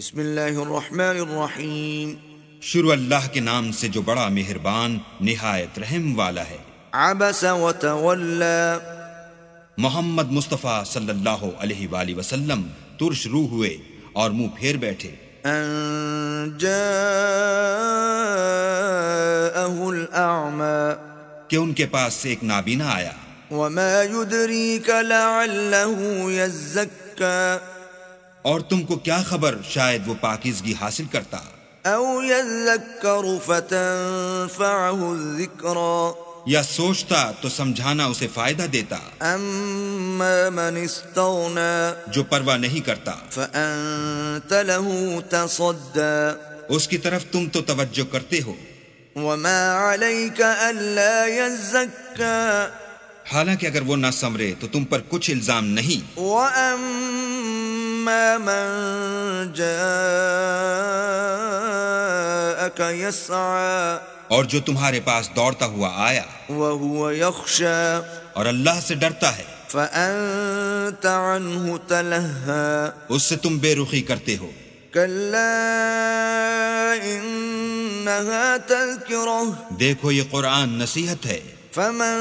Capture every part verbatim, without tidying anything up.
بسم اللہ الرحمن الرحیم. شروع اللہ کے نام سے جو بڑا مہربان نہایت رحم والا ہے. عبس وتولى. محمد مصطفیٰ صلی اللہ علیہ وآلہ وسلم ترش روح ہوئے اور منہ پھیر بیٹھے. ان جاءه الاعمى. کہ ان کے پاس سے ایک نابینا آیا. وما يدريك لعله يزكى. اور تم کو کیا خبر شاید وہ پاکیزگی حاصل کرتا. او يذكر فتنفعه الذكرى. یا سوچتا تو سمجھانا اسے فائدہ دیتا. اما من استغنى. جو پرواہ نہیں کرتا. فانت له تصدى. اس کی طرف تم تو توجہ کرتے ہو. وما عليك الا يزكى. حالانکہ اگر وہ نہ سنورے تو تم پر کچھ الزام نہیں. وَأَمَّا مَن جَاءَكَ يَسْعَى. اور جو تمہارے پاس دوڑتا ہوا آیا وَهُوَ يَخْشَى. اور اللہ سے ڈرتا ہے. فَأَنْتَ عَنْهُ تَلَهَّى. اس سے تم بے رخی کرتے ہو. كَلَّا إِنَّهَا تَذْكِرَةٌ. دیکھو یہ قرآن نصیحت ہے. فمن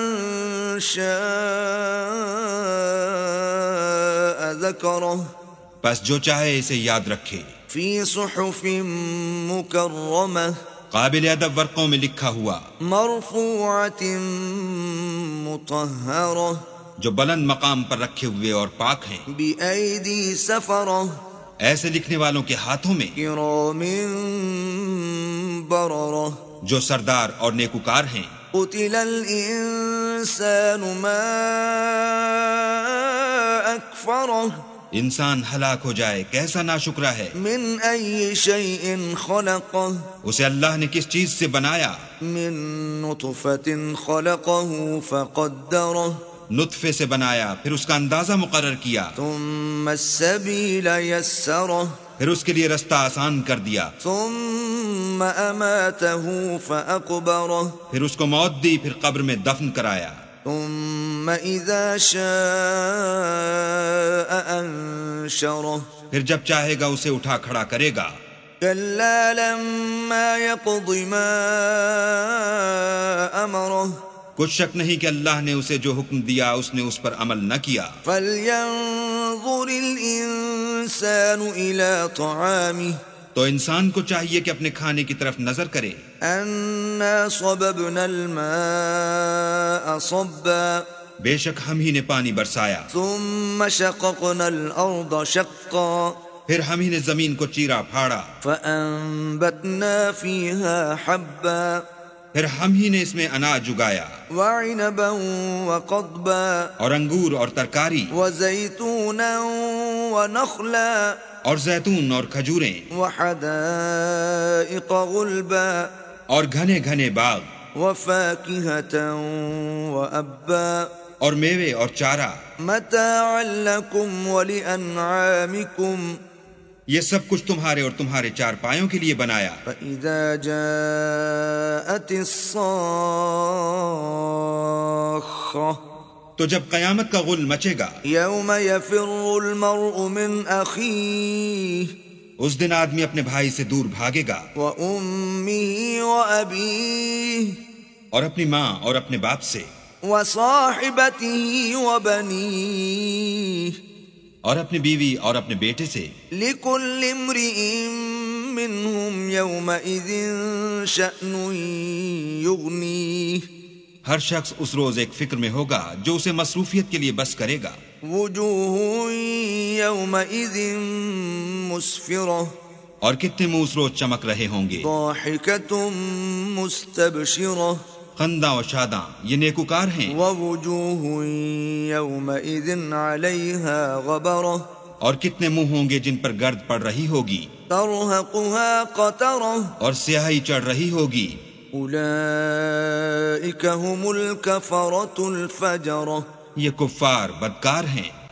شاء ذکرہ. پس جو چاہے اسے یاد رکھے. فی صحف مکرمہ. قابل ادب ورقوں میں لکھا ہوا. مرفوعۃ مطہرہ. جو بلند مقام پر رکھے ہوئے اور پاک ہیں. بأیدی سفرہ. ایسے لکھنے والوں کے ہاتھوں میں. کرام بررہ. جو سردار اور نیکوکار ہیں. قتل الانسان ما اکفرہ. انسان ہلاک ہو جائے کیسا ناشکرا ہے. من ای شیء خلقہ. اسے اللہ نے کس چیز سے بنایا. من نطفۃ خلقہ فقدرہ. نطفے سے بنایا پھر اس کا اندازہ مقرر کیا. ثم السبیل یسرہ. پھر اس کے لیے رستہ آسان کر دیا. ثم اماتہ فاقبرہ. پھر اس کو موت دی پھر قبر میں دفن کرایا. ثم اذا شاء انشرہ. پھر جب چاہے گا اسے اٹھا کھڑا کرے گا. کلا لما يقض ما امرہ. کچھ شک نہیں کہ اللہ نے اسے جو حکم دیا اس نے اس پر عمل نہ کیا. فَلْيَنظُرِ الْإِنسَانُ إِلَى طَعَامِهِ. تو انسان کو چاہیے کہ اپنے کھانے کی طرف نظر کرے. أَنَّا صَبَبْنَا الْمَاءَ صَبًّا. بے شک ہم ہی نے پانی برسایا. ثُمَّ شَقَقْنَا الْأَرْضَ شَقًّا. پھر ہم ہی نے زمین کو چیرا پھاڑا. فَأَنبَتْنَا فِيهَا حَبًّا. پھر ہم ہی نے اس میں اناج اگایا. وَعِنَبًا وَقَضْبًا. اور انگور اور ترکاری. وَزَيْتُونًا وَنَخْلًا. اور زیتون اور کھجوریں. وَحَدَائِقَ غُلْبًا. اور گھنے گھنے باغ. وَفَاكِهَةً وَأَبًّا. اور میوے اور چارہ. مَتَاعًا لَكُمْ وَلِأَنْعَامِكُمْ. یہ سب کچھ تمہارے اور تمہارے چارپایوں کے لیے بنایا. فَإِذَا جَاءَتِ الصَّاخَّةُ. تو جب قیامت کا غل مچے گا. يَوْمَ يَفِرُّ الْمَرْءُ مِنْ أَخِيهِ. اس دن آدمی اپنے بھائی سے دور بھاگے گا. وَأُمِّهِ وَأَبِيهِ. اور اپنی ماں اور اپنے باپ سے. وَصَاحِبَتِهِ وَبَنِيهِ. اور اپنی بیوی اور اپنے بیٹے سے. لِكُلِّ امْرِئٍ مِّنْهُمْ يَوْمَئِذٍ شَأْنٌ يُغْنِيهِ. ہر شخص اس روز ایک فکر میں ہوگا جو اسے مصروفیت کے لیے بس کرے گا. وُجُوهٌ يَوْمَئِذٍ مُسْفِرَةٌ. اور کتنے منہ اس روز چمک رہے ہوں گے. ضَاحِكَةٌ مُسْتَبْشِرَةٌ. خنداں و شاداں یہ نیکوکار ہیں. وَوُجُوهٌ يَوْمَئِذٍ عَلَيْهَا غَبَرَةٌ. اور کتنے منہ ہوں گے جن پر گرد پڑ رہی ہوگی. تَرْهَقُهَا قَتَرَةٌ. اور سیاہی چڑھ رہی ہوگی. أُولَئِكَ هُمُ الْكَفَرَةُ الْفَجَرَةُ. یہ کفار بدکار ہیں.